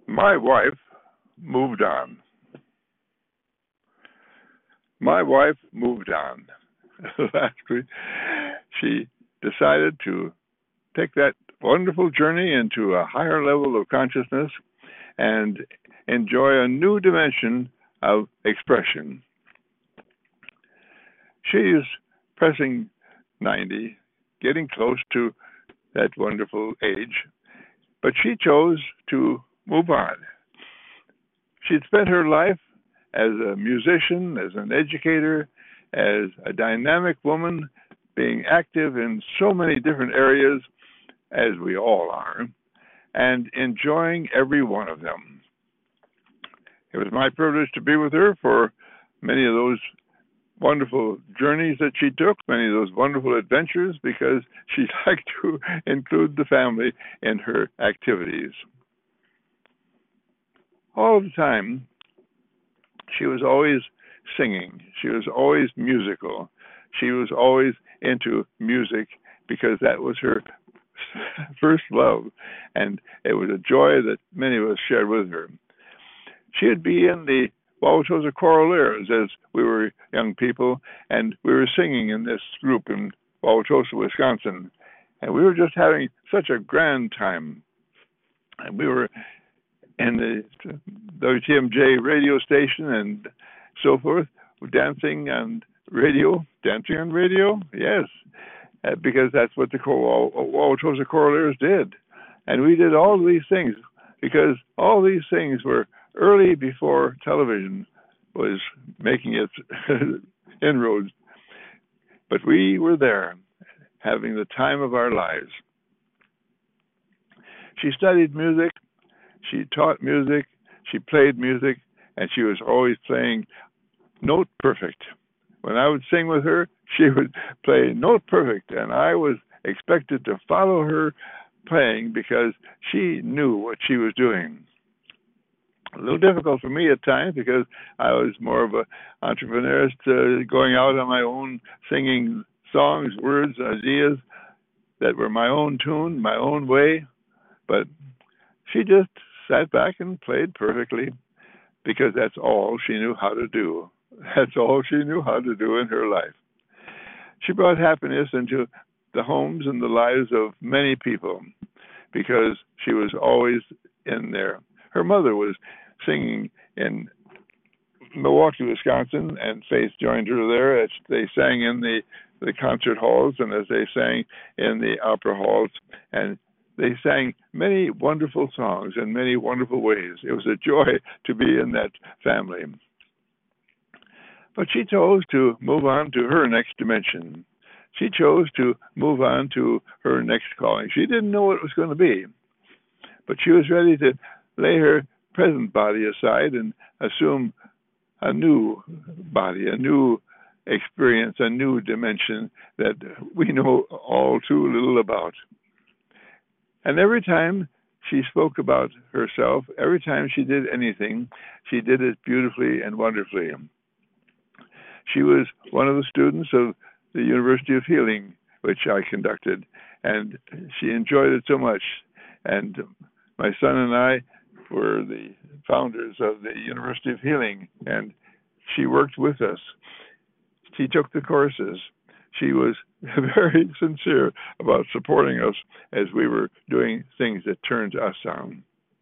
My wife moved on. My wife moved on. Last week, she decided to take that wonderful journey into a higher level of consciousness and enjoy a new dimension of expression. She is pressing 90, getting close to that wonderful age, but she chose to move on. She'd spent her life as a musician, as an educator, as a dynamic woman, being active in so many different areas, as we all are, and enjoying every one of them. It was my privilege to be with her for many of those wonderful journeys that she took, many of those wonderful adventures, because she liked to include the family in her activities. All the time, she was always singing. She was always musical. She was always into music because that was her first love, and it was a joy that many of us shared with her. She'd be in the Wauwatosa Choraleers as we were young people, and we were singing in this group in Wauwatosa, Wisconsin, and we were just having such a grand time. And we were in the WTMJ radio station and so forth, dancing on radio. Dancing on radio? Yes, because that's what the Wauwatosa Choraleers did. And we did all these things because all these things were early before television was making its inroads. But we were there, having the time of our lives. She studied music, she taught music, she played music, and she was always playing note perfect. When I would sing with her, she would play note perfect, and I was expected to follow her playing because she knew what she was doing. A little difficult for me at times because I was more of an entrepreneur, going out on my own, singing songs, words, ideas that were my own tune, my own way. But she just sat back and played perfectly because that's all she knew how to do. That's all she knew how to do in her life. She brought happiness into the homes and the lives of many people because she was always in there. Her mother was singing in Milwaukee, Wisconsin, and Faith joined her there as they sang in the concert halls and as they sang in the opera halls. And they sang many wonderful songs in many wonderful ways. It was a joy to be in that family. But she chose to move on to her next dimension. She chose to move on to her next calling. She didn't know what it was going to be, but she was ready to lay her present body aside and assume a new body, a new experience, a new dimension that we know all too little about. And every time she spoke about herself, every time she did anything, she did it beautifully and wonderfully. She was one of the students of the University of Healing, which I conducted, and she enjoyed it so much. And my son and I were the founders of the University of Healing, and she worked with us. She took the courses. She was very sincere about supporting us as we were doing things that turned us on.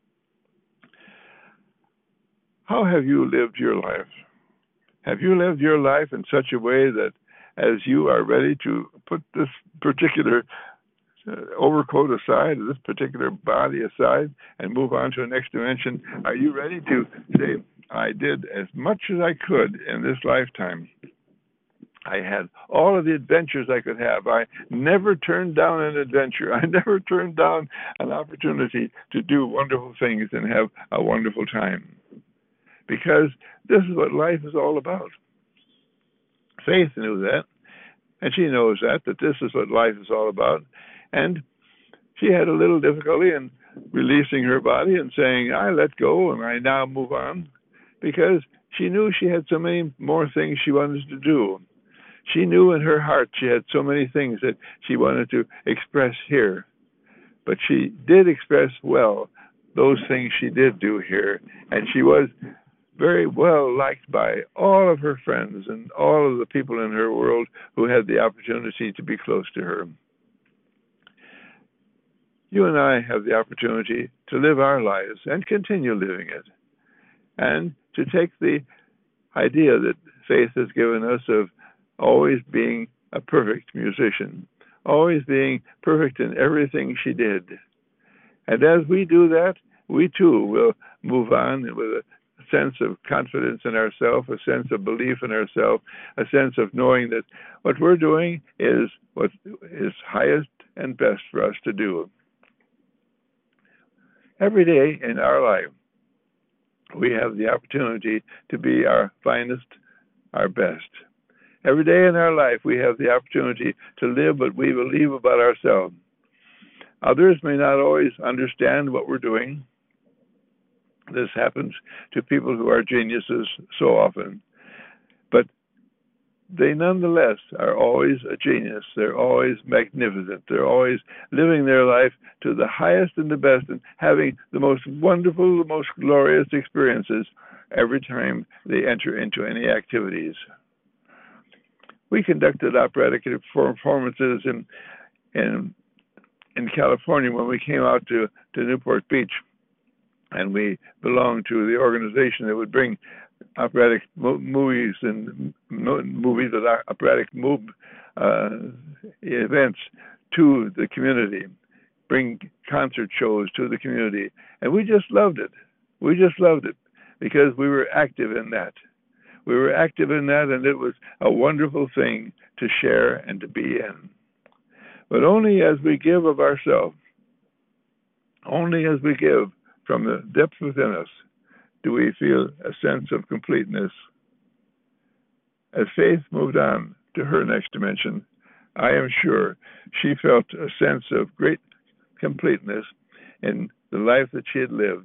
How have you lived your life? Have you lived your life in such a way that as you are ready to put this particular overcoat aside, this particular body aside, and move on to the next dimension, are you ready to say, I did as much as I could in this lifetime? I had all of the adventures I could have. I never turned down an adventure. I never turned down an opportunity to do wonderful things and have a wonderful time. Because this is what life is all about. Faith knew that, and she knows that this is what life is all about. And she had a little difficulty in releasing her body and saying, I let go and I now move on, because she knew she had so many more things she wanted to do. She knew in her heart she had so many things that she wanted to express here. But she did express well those things she did do here, and she was very well liked by all of her friends and all of the people in her world who had the opportunity to be close to her. You and I have the opportunity to live our lives and continue living it, and to take the idea that Faith has given us of always being a perfect musician, always being perfect in everything she did. And as we do that, we too will move on with a sense of confidence in ourselves, a sense of belief in ourselves, a sense of knowing that what we're doing is what is highest and best for us to do. Every day in our life, we have the opportunity to be our finest, our best. Every day in our life, we have the opportunity to live what we believe about ourselves. Others may not always understand what we're doing. This happens to people who are geniuses so often. But they nonetheless are always a genius. They're always magnificent. They're always living their life to the highest and the best and having the most wonderful, the most glorious experiences every time they enter into any activities. We conducted operatic performances in California when we came out to Newport Beach, and we belonged to the organization that would bring operatic movies and movies with operatic events to the community, bring concert shows to the community, and we just loved it. We just loved it because we were active in that. We were active in that, and it was a wonderful thing to share and to be in. But only as we give of ourselves, only as we give from the depth within us, do we feel a sense of completeness. As Faith moved on to her next dimension, I am sure she felt a sense of great completeness in the life that she had lived.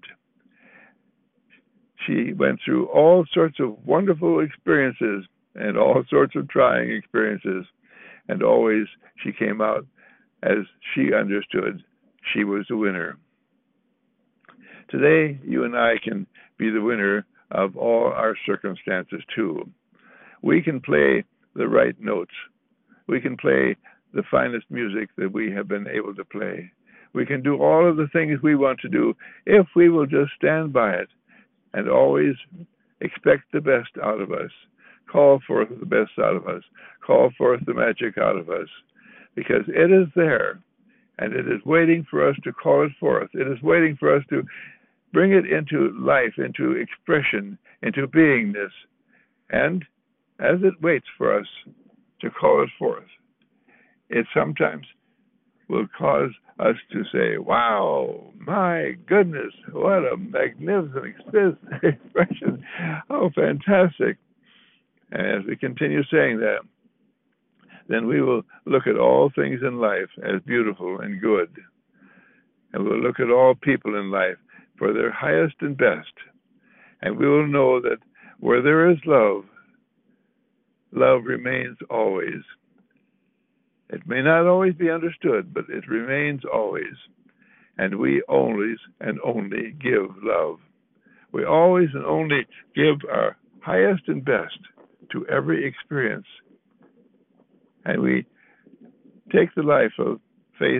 She went through all sorts of wonderful experiences and all sorts of trying experiences, and always she came out as she understood she was a winner. Today, you and I can be the winner of all our circumstances too. We can play the right notes. We can play the finest music that we have been able to play. We can do all of the things we want to do if we will just stand by it and always expect the best out of us. Call forth the best out of us. Call forth the magic out of us. Because it is there, and it is waiting for us to call it forth. It is waiting for us to bring it into life, into expression, into beingness. And as it waits for us to call it forth, it sometimes will cause us to say, wow, my goodness, what a magnificent expression. Oh, fantastic. And as we continue saying that, then we will look at all things in life as beautiful and good. And we'll look at all people in life for their highest and best. And we will know that where there is love, love remains always. It may not always be understood, but it remains always. And we always and only give love. We always and only give our highest and best to every experience. And we take the life of Faith,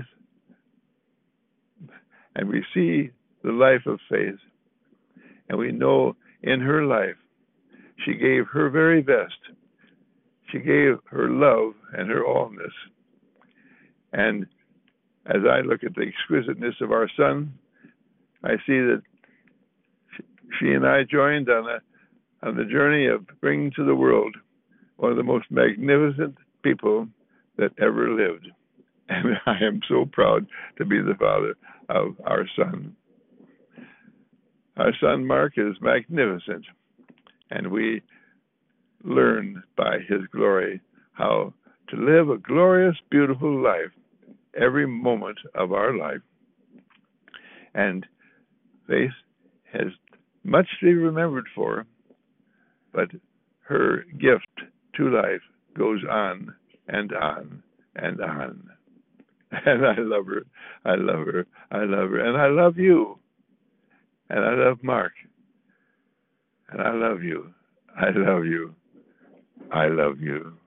and we see the life of Faith, and we know in her life she gave her very best. She gave her love and her allness. And as I look at the exquisiteness of our son, I see that she and I joined on the journey of bringing to the world one of the most magnificent people that ever lived. And I am so proud to be the father of our son. Our son Mark is magnificent, and we learn by his glory how to live a glorious, beautiful life every moment of our life. And Faith has much to be remembered for, but her gift to life goes on and on and on. And I love her. I love her. I love her. And I love you. And I love Mark. And I love you. I love you. I love you.